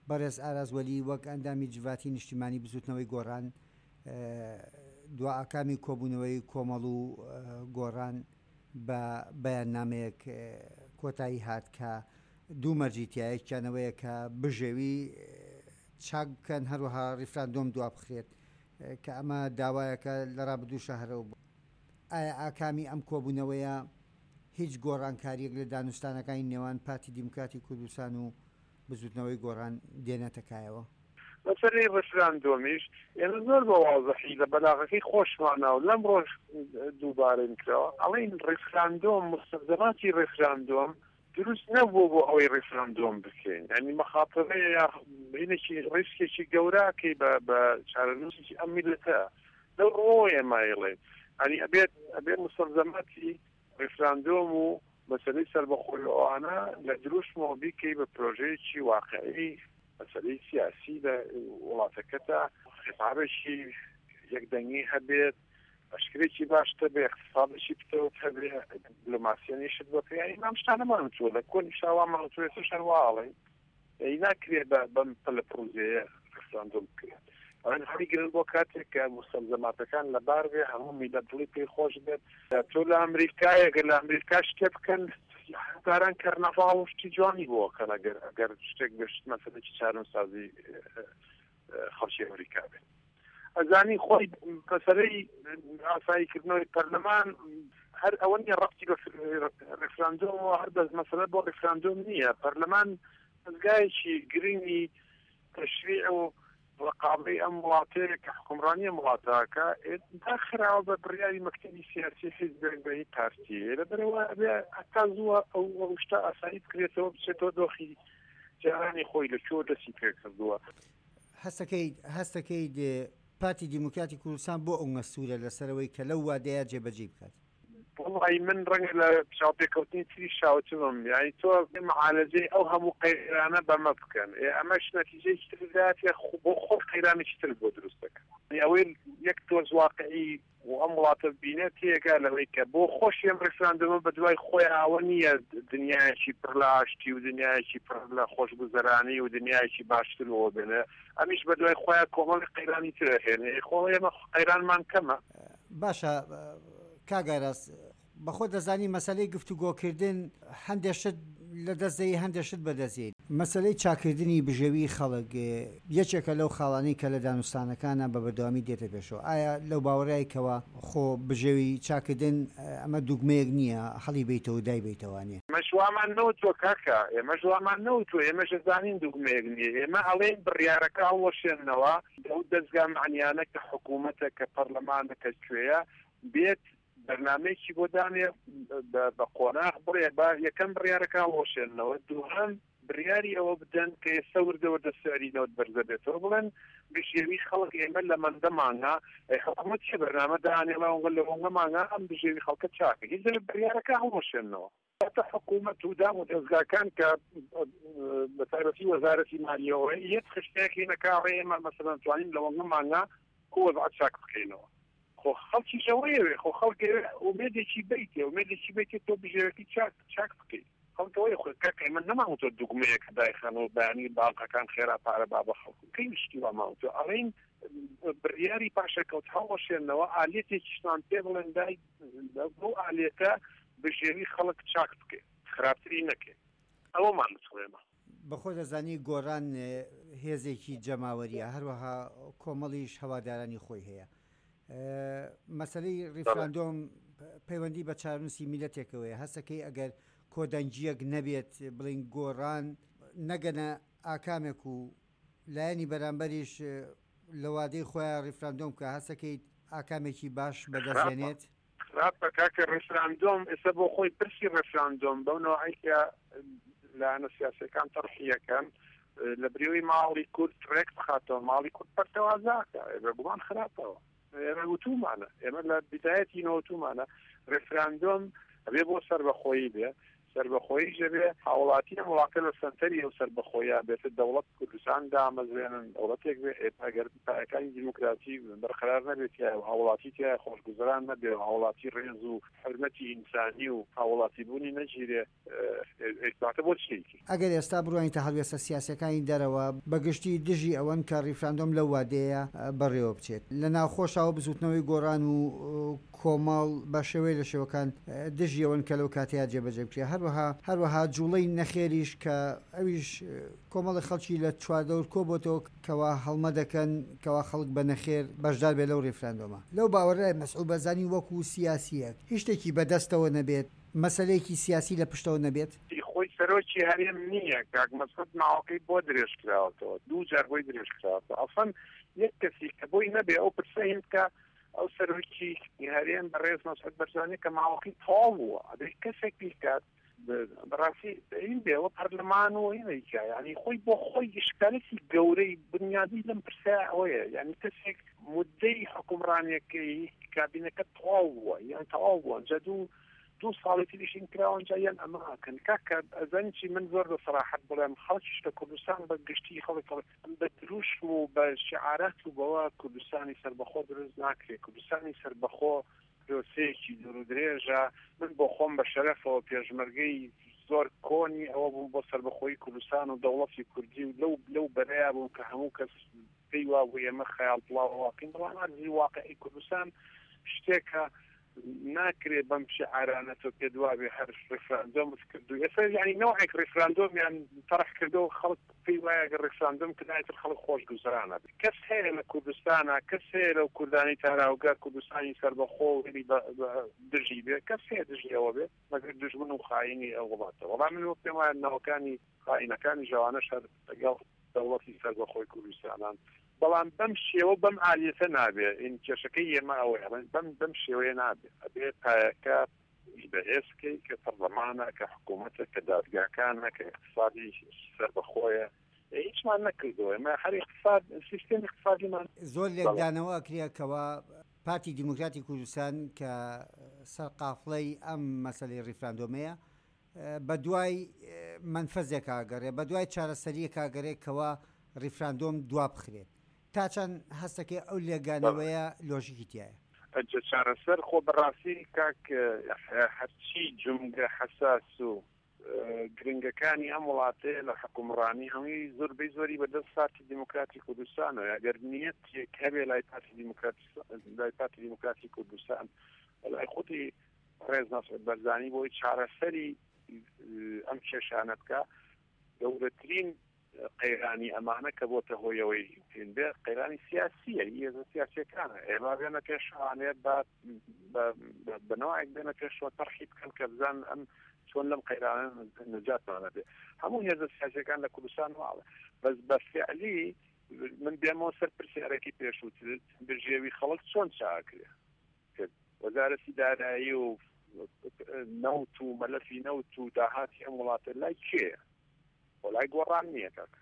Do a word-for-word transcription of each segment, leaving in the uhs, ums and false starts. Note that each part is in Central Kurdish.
بەڕێز ئارازوەلی وەک ئەندامی جڤاتی نیشتیمانی بزوتنەوەی گۆڕان دو ئاکامی کۆبوونەوەی کۆمەڵ و گۆڕان بە بەیاننامەیەک کۆتایی هات کە دوو مەرجیتیایەکیانەوەیە کە بژێوی چاک بکەن هەروەها ڕیفراندۆم دوا بخرێت کە ئەمە داوایەکە لە ڕابردوو شەهرەوە بوو. ئایا ئاکامی ئەم کۆبوونەوەیە هیچ گۆڕانکاریەک لە دانوستانەکانی نێوان پارتی دیموکراتی کوردستان و بزوتنەوەی گۆڕان دێنێتەکایەوە؟ مەسەلەی ڕێفراندۆمیش ئێمە زۆر بە واضحی لە بەلاغەکەی خۆشمانەوە لەم ڕۆژ دووبارەن کراوە ئەڵێن ڕێفراندۆم مستەلزەماتی ڕێفراندۆم دروست نەبوو بۆ ئەوەی ڕێفراندۆم بکەین ینی مەخاتەبەیە بینێکی ڕیسکێکی گەوراکەی بە چارەنووسێکی ئەم میلەتە لەو ڕۆ ئێمایڵێ ئەنی ئەبێت ئەبێت مستەلزەماتی ڕێفراندۆم و مەسەلەی سەربەخۆیەوانە لە دروستمەوە بیکەی بە پرۆژەیەکی واقعی مەسەلەی سیاسی لە وڵاتەکەتە خطابێکی یەکدەنگی هەبێت ئەشکرێکی باشتە بێ اقتصادێکی پتەوت هەبێ دیپلۆماسیەنیشت بە پێیانی مام شتانەمانتووە لە کۆنی شاوامانتوێتە شەرواڵێ ئەی ناکرێت بەم پلە پرۆژەیە ڕێفراندۆم بکرێت ئەوەن هەری گرن بۆ کاتێک کە مستەلزەماتەکان لەبار بێ هەموو میلەت دڵی پێی خۆش بێت تۆ لە ئەمریکایە گەر لە ئەمریکا شتێ بکەن داران کەرنەڤاڵ و شتی جوانی بۆکەن ئەگەر ئەگەر شتێک گەشت مەسەلەی چارەسازی خەڵکی ئەمریکا بێت ئەزانی خۆی مەسەلەی ئاساییکردنەوەی پەرلەمان هەر ئەوە نیە ڕەبتی بە ڕێفراندۆمەوە هەر بەس مەسەلە بۆ ڕێفراندۆم نییە پەرلەمان دەستگایەکی گرنگی تەشریع و ڕقابەی ئەم وڵاتەیە کە حکومڕانی وڵاتەکە داخراوە بە بڕیاری مەکتەبی سیاسی حیزب بەهی پارتی لەبەرەوە ئەبێ هەتا زووە ئەو شتە ئاسایی بکرێتەوە بچێتەوە دۆخی جارانی خۆی لە کۆ دەستی پێ کردووە. هەستەکەی هەستەکەی پارتی دیموکراتی کوردستان بۆ ئەو مەسوولە لەسەرەوەی کە لەو وادەیە جێبەجێ بکات؟ والله من ڕەنگە لە چاوپێکەوتنی تری شاوتم یعنی تۆ معالەجەی ئەو هەموو قەیرانە بەمە بکەن ئەمەش نەتیجەی ترات بۆ خۆ قەیرانێکی تر بۆ دروست دەکەن ئەوەی یەک تۆز واقعی و ئەم وڵاتە بینێت تێگا لەوەی کە بۆ خۆشی ئەم ڕێفراندۆمە بە دوای خۆی ئاوە نییە دنیایەکی پڕ لە ئاشتی و دنیایەکی پڕ لە خۆشگوزەرانی و دنیایەکی باشترەوە بنە ئەمیش بە دوای خۆیان کۆمەڵی قەیرانی ترە هێنێ خۆ ئێمە قەیرانمان کەمە. باشە کاگاراس بەخۆ دەزانی مەسەلەی گفتوگۆکردن هەندێک شت لە دەستدەی هەندێک شت بەدەستێت مەسەلەی چاکردنی بژێوی خەڵک یەکێکە لەو خاڵانەی کە لە دانوستانەکانە بە بەردەوامی دێتە پێشەوە ئایا لەو باوەڕایکەوە خۆ بژێوی چاکردن ئەمە دوگمەیەک نییە هەڵی بیتەوە دای بیتەوانێ مەشوامان نەوتوە کاکە ئێمە ژوامان نەوتوە ئێمە شەزانین دوگمەیەک نییە ئێمە ئەڵێن بڕیارەکە هەڵوەشێننەوە ئەو دەستگا معنیانە کە حکوومەتە کە پەرلەمانە کە کوێیە بێت بەرنامەیەکی بۆ دانێ بە قۆناغ بڕێ با یەکەم بڕیارەکە هەڵوەشێننەوە دووهەم بڕیاری ئەوە بدەن کە ئێستا وردەوە دەسەرینەوە بەرزە بێتەوە بڵێن بژێوی خەڵک ئێمە لە مەندە مانگا حکوومەت چه بەرنامە دانێڵەوە لە وەنگە مانگا ئەم بژێوی خەڵکە چاکە هیچ بڕیارەکە هەڵوەشێننەوە تا حکوومەت و دام و دەستگاکان کە بە تایبەتی وەزارەتی مالیەوە یەک خشتێکی نەکاڕێ ئێمە مەسەلەن توانین لە وەنگە مانگا وەزعەت چاک بکەینەوە خۆ خەڵکی ژەوەیەوێ خۆ خەڵک ئومێدێکی بیتێ ئومێدێکی بیتێ تۆ بژێرەکی چاک چاک بکەیت خەڵکەوەی خۆی کاکەی من نەماوتۆ دوگمەیەک دایخەنەوە بەیانی باڵقەکان خێرا پارە با بە خەڵکو کەی شتیوا ماوتۆ ئەڵێن بڕیاری پاشەکەوت هەڵوەشێننەوە ئالێتێکیشتان پێ بڵێن دای بۆ ئالێتە بژێوی خەڵک چاک بکەیت خراپتری نەکەێت ئەوەمان بچڵێمە. بەخۆ دەزانی گۆڕان هێزێکی جەماوەریە هەروەها کۆمەڵیش هەوادارانی خۆی هەیە مەسەلەی ڕیفراندۆم پەیوەندی بە چارەنووسی میلەتێکەوەیە هەستەکەی ئەگەر کۆدەنجیەک نەبێت بڵین گۆڕان نەگەنە ئاکامێک و لایەنی بەرامبەریش لە وادەی خۆیان ڕیفراندۆم کە هەستەکەی ئاکامێکی باش بەدەستێنێت خراپە کاکە ڕیفراندۆم ئێستا بۆ خۆی پرسی ڕیفراندۆم بەو نوعیکە لایەنە سیاسیەکان تەڕحیەکەن لە بریوی ماڵی کورد ڕێک بخاتەوە ماڵی کورد پەرتەوازاکە بەگومان خراپەوە ئێمە وتومانە ئێمە لە بدایەتی نەوتومانە ڕێفراندۆم ئەبێ بۆ سەر بەخۆیی بێ سربەخۆیی ژەبێ هاوڵاتی وڵاتە لە سنتەری ئەو سربەخۆیە بێتە دەوڵەت کوردستان دامەزێنن دەوڵەتێک بێ ئێپاگەر پایەکانی دیموکراسی بەرقرار نەبێت یا هاوڵاتی تیا خۆشگوزەران نەبێ هاوڵاتی ڕێز و حرمەتی ئینسانی و هاوڵاتی بوونی نەگیرێ ئێستاکە بۆ چیکی ئەگەر ئێستا بڕوانی تا هەڵوێستە سیاسەکانی دەرەوە بەگشتی دژی ئەوەن کە ریفراندۆم لەو وادەیە بەڕێوە بچێت لە ناوخۆشەوە بزوتنەوەی گۆڕان و کۆمەڵ بە شێوەی لە شێوەکان دژی ئەوەن کە لەو کاتەیە جێبەجێ بکرێت هەروەها هەروەها جوڵەی نەخێریش کە ئەویش کۆمەڵی خەڵکی لە چواردەور کۆبۆتەوە کەوا هەڵمە دەکەن کەوا خەڵک بە نەخێر بەشدار بێت لەو ریفراندۆمە لەو باوەڕای مەسعود بەرزانی وەکو سیاسیەک هیچ شتێکی بەدەستەوە نەبێت مەسەلەیەکی سیاسی لە پشتەوە نەبێت خۆی سەرۆکی هەرێم نییە کاک مەسعود ماوەکەی بۆ درێژ کراوەتەوە دوو جار بۆی درێژ کراوەتەوە ئەڵفەن یەک کەسی کە بۆی نەبێ ئەو پرسە هێن کە ئەو سەرۆکی هەرێم بەڕێز مەسعود بەرزانی کە ماوەکەی تەواو بووە ئەبێ کەسێک بیکات بەڕاستی این بێەوە پەرلەمان و هینەیکە ینی خۆی بۆ خۆی ئشکالێکی گەورەی بنیادی لەم پرسە ئەوەیە یعنی کەسێک مدەی حکومڕانیەکەی کابینەکە تەواو بووە یان تەواو بووە ئەنجا دوو دوو ساڵی تریشین کراوەنجا یان ئەماکەن کاکە ئەزانیی من زۆر بە سەراحەت بڵێم خەڵکیش لە کوردستان بە گشتی خەڵک بە دروشم و بە شعارات و بەوە کوردستانی سربەخۆ دروست ناکرێت کوردستانی سربەخۆ پرۆسەیەکی دوور و درێژە من بۆ خۆم بە شەرەفەوە پێشمەرگەی زۆر کۆنی ئەوە بووم بۆ سربەخۆی کوردستان و دەوڵەتی کوردی و لەو لەو بەرەیە بووم کە هەموو کەس پێی وا بوو ئێمە خەیاڵ بڵاوواقین بەڵام هەرزی واقعی کوردستان شتێکە ناکرێت بەم شعارانە تۆ پێ دوابێ هەر ڕێفراندۆمت کردو ئێستا یعنی نەوەیەک ڕێفراندۆمیان تەرح کردەوە خەڵک پێی وایە گە ڕێفراندۆم کردایەتر خەڵک خۆشگوزەرانە بێت کەس هەیە لە کوردستانە کەس هەیە لەو کوردانی تاراوگە کوردستانی سەربەخۆ وێنی دژی بێ کەس هەیە دژی ئەوە بێت مەگەر دژمن و خاینی ئەو وڵاتە وەڵام من وەک پێم وایە ناوەکانی خاینەکانی ژەوانەش هەر لەگەڵ دەوڵەتی سەربەخۆی کوردستانان بەڵام بەم شێوە بەم ئالیەتە نابێ این کێشەکەی ئێمە ئەوەیە بەم بەم شێوەیە نابێ ئەبێ پایەکە بەهێزکەی کە پەرلەمانە کە حکوومەتە کە دادگاکانە کە اقتصادی سەربەخۆیە هیچمان نەکردەوە ئێمە هەر اقتصاد سیستم اقتصادیمان زۆر لێکدانەوە ئەکرێکەوە پارتی دیموکراتی کوردستان کە سەرقافڵەی ئەم مەسەلەی ڕیفراندۆمەیە بە دوای منفەزێک کاگەڕێ بە دوای چارەسەریە کاگەڕێکەوە ریفراندۆم دوا بخرێت تا چەند هەستەکەی ئەو لێگانەوەیە لۆژیکی تایە ئەجە چارەسەر خۆ بەڕاستی کاک هەرچی جمگە حەساس و گرنگەکانی ئەم وڵاتەیە لە حکومڕانی هەمووی زۆربەی زۆری بەدەست پارتی دیموکراتی کوردستانەوە ئەگەر نیەتێک هەبێ لای پارتی دیموکراتی لای پارتی دیموکراتی کوردستان لای خودی ڕێز مەسعود بەرزانی بۆی چارەسەری ئەم کێشانە بکە گەورەترین قەیرانی ئەمانە کە بۆتە هۆیەوەی بێ قەیرانی سیاسیە هێزە سیاسیەکانە ئێمە بێنە پێشوانێت بنەوەیەک بێنە پێشەوە تەرخی بکەن کە بزان ئەم چۆن لەم قەیرانە نەجاتمانە بێ هەموو هێزە سیاسیەکان لە کوردستان واڵە بەس بە فعلی من بێمەوە سەر پرسیارێکی پێشووترت بژێوی خەڵک چۆن چاکرێ وەزارەتی دارایی و نەوت و مەلەفی نەوت و داهاتی ئەم وڵاتە لای کێیە وڵای گۆڕان نییە کاکە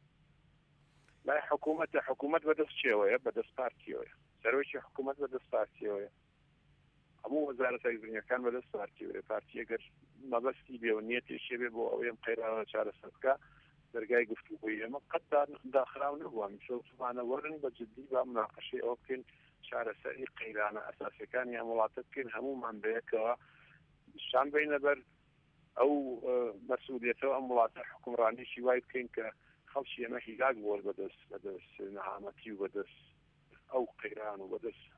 لای حکوومەتە حکوومەت بەدەست چێوەیە بەدەست پارتیەوەیە سەرۆکی حکوومەت بەدەست پارتیەوەیە هەموو وەزارەتە گرنگەکان بەدەست پارتیەوەیە پارتی ئەگەر مەبەستی بێ و نیەتێکی بێ بۆ ئەوەی ئەم قەیرانە چارەسەر بکە دەرگای گفتوگۆیی ئێمە قەت داخراو نەبووە میشەوتمانە وەرن بە جددی با مناقەشەی ئەوە بکەین چارەسەری قەیرانە ئەساسیەکانی ئەم وڵاتە بکەین هەموومان بەیەکەوە شان بینە بەر ئەو مەسئولیەتەوە ئەم وڵاتە حکومڕانیشی وای بکەین کە خەڵکی ئێمە هیلاک بۆر بەدەست بەدەست نەهامەتی و بەدەست ئەو قەیران و بەدەست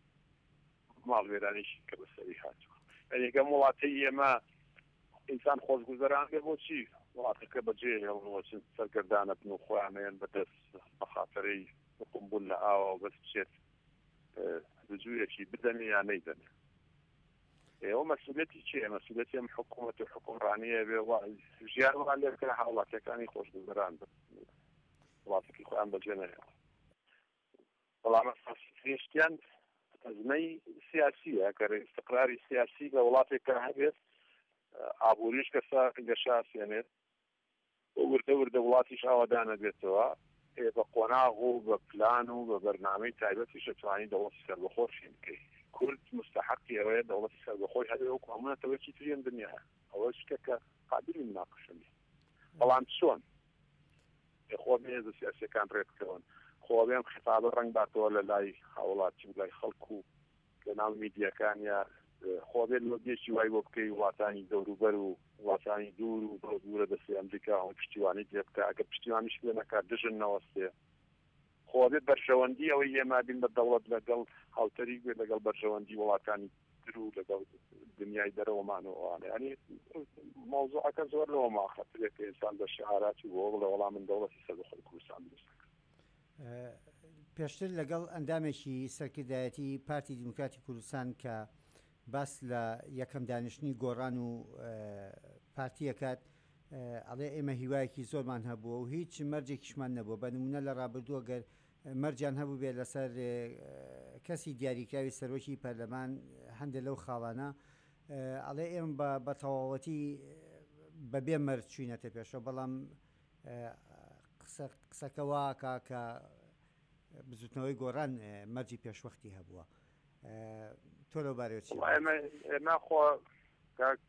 ماڵوێرانیشی کە بەسەری هاتووە ئەگەم وڵاتەی ئێمە ئینسان خۆشگوزەران بێ بۆچی وڵاتەکە بەجێ هێڵنەوەچن سەرگەردانە بن و خۆیانەیەن بەدەست بەخاتەرەی قمبول لە ئاوە بەس بچێت دجوویەکی بدەنێ یان نەیدەنێ ئێوە مەسئولەتی چیە مەسئولەتی ئەم حکوومەت و حکومڕانیە بێ ژیان وڵات لێبکە هاوڵاتیەکانی خۆشگوزەران بن وڵاتێکی خۆیان بەجێ نەهێڵن بەڵام هێشتیان ئەزمەی سیاسیە کە استقراری سیاسی لە وڵاتێکە هەبێت ئابووریش کەسا گەشاسێنێت وردە وردە وڵاتیش ئاوادانە بێتەوە بە قۆناغ و بە پلان و بە بەرنامەی تایبەتیش دەتوانین دەوڵەتی سەربەخۆشی بکەیت کورد مستحقی ئەوەیە دەوڵەتی سەربەخۆی هەبێ وەکو هەموونەتەوەکی تریان دنیا ئەوە شتێکە قابلی مناقشەنی بەڵام چۆن خۆ هێز سیاسیەکان ڕێبکەون خۆ بێم خطابە ڕەنگ باتەوە لە لای هاوڵاتی و لای خەڵکو و لە ناو میدیەکان یا خۆ بێت لۆبیێکی وای بۆ بکەی وڵاتانی دەوروبەر و وڵاتانی دوور و بۆ دوورە دەستی ئەمریکا و پشتیوانی لێ بکە ئەگە پشتیوانیش لێ نەکات دژن نەوەستێ خۆ بێت بەرژەوەندی ئەوەی ئێمە بین بە دەوڵەت لەگەڵ هاوتەری بێت لەگەڵ بەرژەوەندی وڵاتانی تر و لەگەڵ دنیای دەرەوەمانەوەوانێ ینی مۆزوعەکە زۆر لەوە ماخەترێک کە ئینسان بە شعاراتی بۆ لە وەڵام من دەوڵەتی سەربەخۆی کوردستان دروست پێشتر لەگەڵ ئەندامێکی سەرکردایەتی پارتی دیموکراتی کوردستان کە باس لە یەکەم دانیشتنی گۆڕان و پارتیەکات ئەڵێ ئێمە هیوایەکی زۆرمان هەبووە و هیچ مەرجێکیشمان نەبووە بە نمونە لە ڕابردووە گەر مەرجان هەبوو بێت لەسەر کەسی دیاریکراوی سەرۆکی پەرلەمان هەندێک لەو خاڵانە ئەڵێ ئێمە بە تەواوەتی بەبێ مەرج چوینەتە پێشەوە بەڵام قسەکەوا کە بزوتنەوەی گۆڕان مەرجی پێشوەختی هەبووە تۆ لەو بارەوە ئێمە خۆ کاک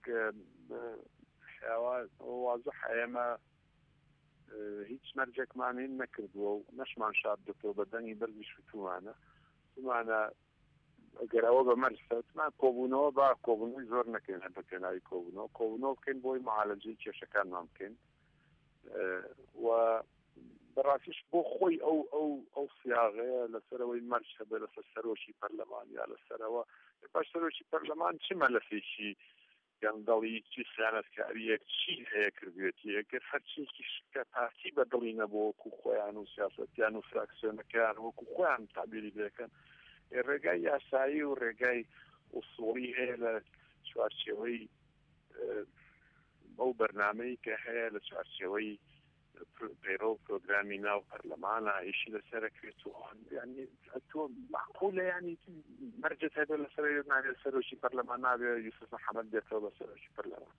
واضح ئێمە هیچ مەرجێکمان هین نەکردووە و نەشمان شاد دەکەوە بە دەنگی بەرزی شوتومانە تومانە ئەگەرەوە بە مەرجمان کۆبوونەوە با کۆبوونەوەی زۆر نەکەین هەر بە پێناوی کۆبوونەوە کۆبوونەوە بکەین بۆی معالەجەی کێشەکانمان بکەین و بەڕاستیش بۆ خۆی ئەو ئەو ئەو سیاغەیە لەسەرەوەی مەرج هەبێ لەسەر سەرۆکی پەرلەمان یا لەسەرەوە باش سەرۆکی پەرلەمان چ مەلەفێکی گەندەڵی چی خیانەتکاریەک چی هەیە کردوێتی ئەگەر هەرچێکی کە پارتی بەدڵی نەبوو وەکو خۆیان و سیاسەتیان و فراکسیۆنەکان وەکو خۆیان تابیری دەکەن ڕێگای یاسایی و ڕێگای ئوسوڵی هەیە لە چوارچێوەی بەو بەرنامەی کە هەیە لە چوارچێوەی پەیڕۆ پرۆگرامی ناو پەرلەمانە ئیشی لەسەرەکرێت و ینی تۆ معقولە ینی مەرجت هەبێت لەسەر نابێت سەرۆکی پەرلەمان نابێت یوسف محەمەد بێتەوە بە سەرۆکی پەرلەمان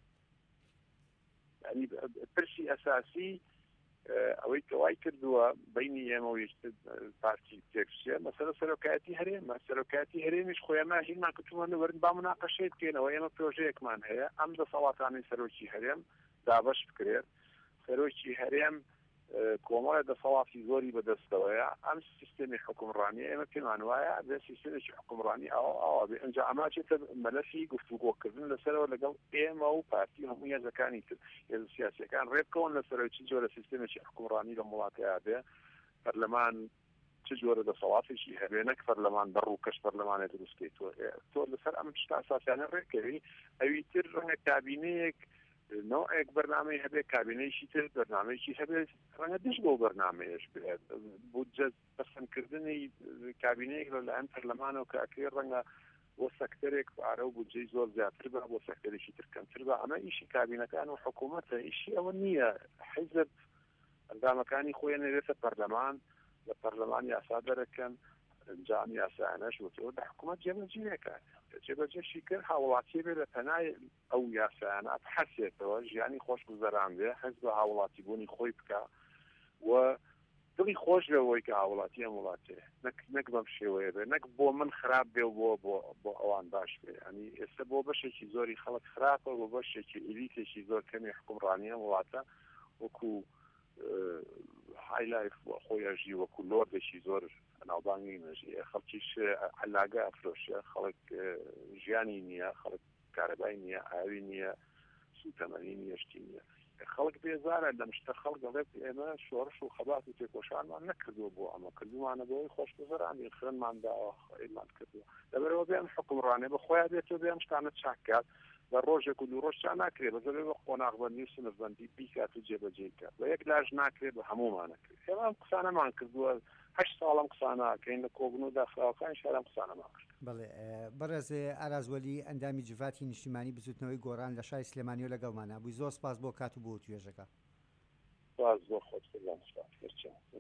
ینی پرسی ئەساسی ئەوەی کەوای کردووە بینی ئێمە و پارتی تێکچیە مەسەلە سەرۆکایەتی هەرێمە سەرۆکایەتی هەرێمیش خۆیانە هینمان کردووە وەرن با مناقەشەی بکەینەوە ئێمە پرۆژەیەکمان هەیە ئەم دەسەڵاتانی سەرۆکی هەرێم دابەش بکرێت سەرۆکی هەرێم کۆمەڵە دەسەڵاتی زۆری بەدەستەوەیە ئەم سیستەمی حکومڕانی ئێمە پێمان وایە بێ سیستەمێکی حکومڕانی ئەوە ئەوە بێ ئەنجا ئەماچێتە مەلەفی گفتوگۆکردن لەسەرەوە لەگەڵ ئێمە و پارتی هەموو هێزەکانی تر هێز سیاسیەکان ڕێبکەون لەسەرەوەی جۆرە سیستەمێکی حکومڕانی لە وڵاتەیە بێ پەرلەمان چ جۆرە دەسەڵاتێکی هەبێ نەک پەرلەمان بەڕوو کەش پەرلەمانێ دروستکەیتوە تۆ لەسەر ئەم شتا ئاساسیانە ڕێکەوی ئەوی تر ڕەنگە کابینەیەک نوعێک بەرنامەی هەبێت کابینەیەکی تر بەرنامەیەکی هەبێت ڕەنگە دش بۆ بەرنامەیەش بێت بودجە پەسەندکردنی کابینەیەک لەلایەن پەرلەمانەوە کە ئەکرێ ڕەنگە بۆ سەکتەرێک پارە و بودجەی زۆر زیاتر بە بۆ سەکتەرێکی تر کەمتر بە ئەمە ئیشی کابینەکان و حکوومەتە ئیشی ئەوە نییە حیزب ئەندامەکانی خۆیان نوێتە پەرلەمان لە پەرلەمان یاسا دەرەکەن ئەنجام یاسایانەش وتەوە لە حکوومەت جێبەجێەکە جێبەجێشی کرد هاوڵاتی بێ لە پەنای ئەو یاسایانە بحەسێتەوە ژیانی خۆش گوزەران بێ حەز بە هاوڵاتی بوونی خۆی بکە و دڵی خۆش بێەوەی کە هاوڵاتی ئەم وڵاتێ نەک بەم شێوەیە بێ نەک بۆ من خراپ بێ بۆ بۆ ئەوان باش بێ ینی ئێستا بۆ بەشێکی زۆری خەڵک خراپە بۆ بەشێکی ئیلیتێکی زۆر کەمی حکومڕانیە وڵاتە وەکو هایلایف خۆیژی وەکو لۆردێکی زۆر ناوبانگی نەژی خەڵکیش علاگە ئەفرۆشە خەڵک ژیانی نییە خەڵک کارەبای نییە ئاوی نییە سوتەمەنی نیەشتی نییە خەڵک بێزارە لەم شتە خەڵک دەڵێت ئێمە شۆڕش و خەبات و تێکۆشانمان نەکردووە بۆ ئەمە کردومانە بۆی خۆش بزەرانی خوێنمان داوەمان کردووە لەبەرەوە بێم حکومڕانێ بە خۆیان بێتەوە بێم شتانە چاکات بە ڕۆژێک و دوو ڕۆژ ناکرێت بەزەبێ بە قۆناغبەندی و سنفبەندی بیکات و جێبەجێکات بە یەک لاژ ناکرێت بە هەمومانەکرێت ئێمە ئەم قسانەمان کردووە هەشت ساڵم قسانەکەین لە کۆبوون و داخراوەکان شارم قسانەمان کرد. بەڵێ بەڕێز ئاراز وەلی ئەندامی جڤاتی نیشتیمانی بزوتنەوەی گۆڕان لە شای سلێمانی و لەگەڵمانە بووی زۆر سپاس بۆ کات و بۆ توێژەکە. سپاس بۆ خۆت